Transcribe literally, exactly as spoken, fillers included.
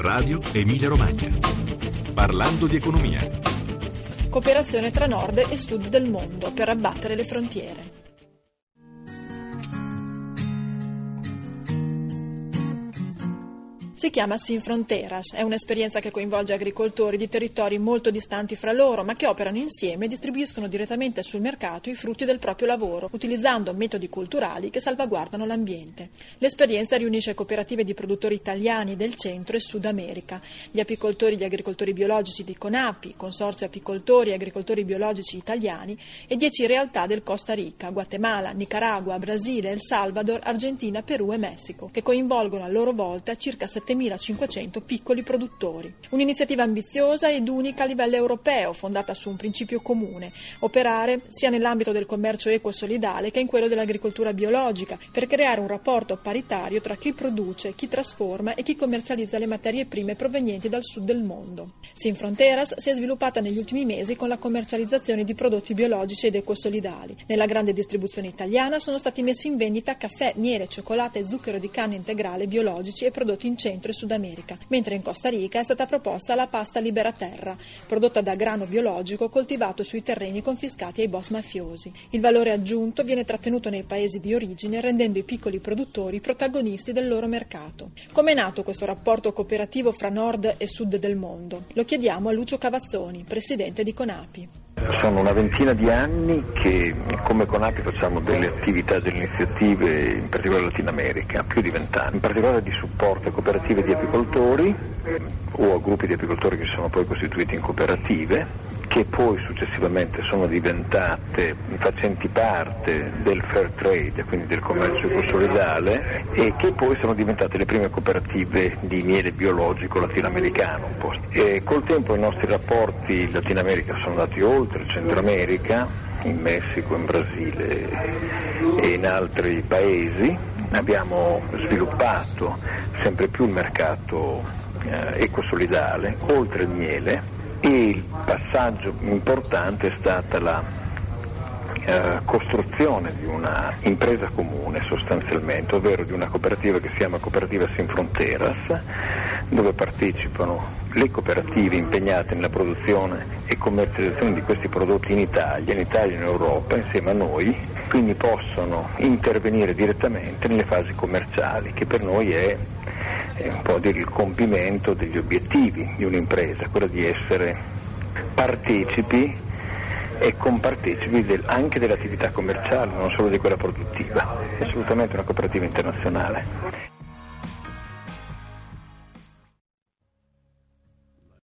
Radio Emilia Romagna. Parlando di economia. Cooperazione tra nord e sud del mondo per abbattere le frontiere. Si chiama Sin Fronteras, è un'esperienza che coinvolge agricoltori di territori molto distanti fra loro, ma che operano insieme e distribuiscono direttamente sul mercato i frutti del proprio lavoro, utilizzando metodi culturali che salvaguardano l'ambiente. L'esperienza riunisce cooperative di produttori italiani del Centro e Sud America, gli apicoltori e gli agricoltori biologici di CONAPI, Consorzio Apicoltori e Agricoltori Biologici Italiani, e dieci realtà del Costa Rica, Guatemala, Nicaragua, Brasile, El Salvador, Argentina, Perù e Messico, che coinvolgono a loro volta circa settemilacinquecento piccoli produttori. Un'iniziativa ambiziosa ed unica a livello europeo, fondata su un principio comune: operare sia nell'ambito del commercio equo e solidale che in quello dell'agricoltura biologica, per creare un rapporto paritario tra chi produce, chi trasforma e chi commercializza le materie prime provenienti dal sud del mondo. Sin Fronteras si è sviluppata negli ultimi mesi con la commercializzazione di prodotti biologici ed ecosolidali. Nella grande distribuzione italiana sono stati messi in vendita caffè, miele, cioccolata e zucchero di canna integrale biologici e prodotti in Centro e Sud America, mentre in Costa Rica è stata proposta la pasta Liberaterra, prodotta da grano biologico coltivato sui terreni confiscati ai boss mafiosi. Il valore aggiunto viene trattenuto nei paesi di origine, rendendo i piccoli produttori protagonisti del loro mercato. Come è nato questo rapporto cooperativo fra nord e sud del mondo? Lo chiediamo a Lucio Cavazzoni, presidente di CONAPI. Sono una ventina di anni che come CONAPI facciamo delle attività, delle iniziative, in particolare in Latino America, più di vent'anni, in particolare di supporto a cooperative di apicoltori o a gruppi di apicoltori che sono poi costituiti in cooperative, che poi successivamente sono diventate facenti parte del fair trade, quindi del commercio ecosolidale, e che poi sono diventate le prime cooperative di miele biologico latinoamericano. Un po'. E col tempo i nostri rapporti in Latino America sono andati oltre il Centro America, in Messico, in Brasile e in altri paesi. Abbiamo sviluppato sempre più il mercato eh, ecosolidale, oltre il miele, e il passaggio importante è stata la eh, costruzione di una impresa comune sostanzialmente, ovvero di una cooperativa che si chiama Cooperativa Sin Fronteras, dove partecipano le cooperative impegnate nella produzione e commercializzazione di questi prodotti in Italia, in Italia e in Europa, insieme a noi, quindi possono intervenire direttamente nelle fasi commerciali, che per noi è, è un po' il compimento degli obiettivi di un'impresa, quello di essere partecipi e compartecipi del, anche dell'attività commerciale, non solo di quella produttiva. È assolutamente una cooperativa internazionale.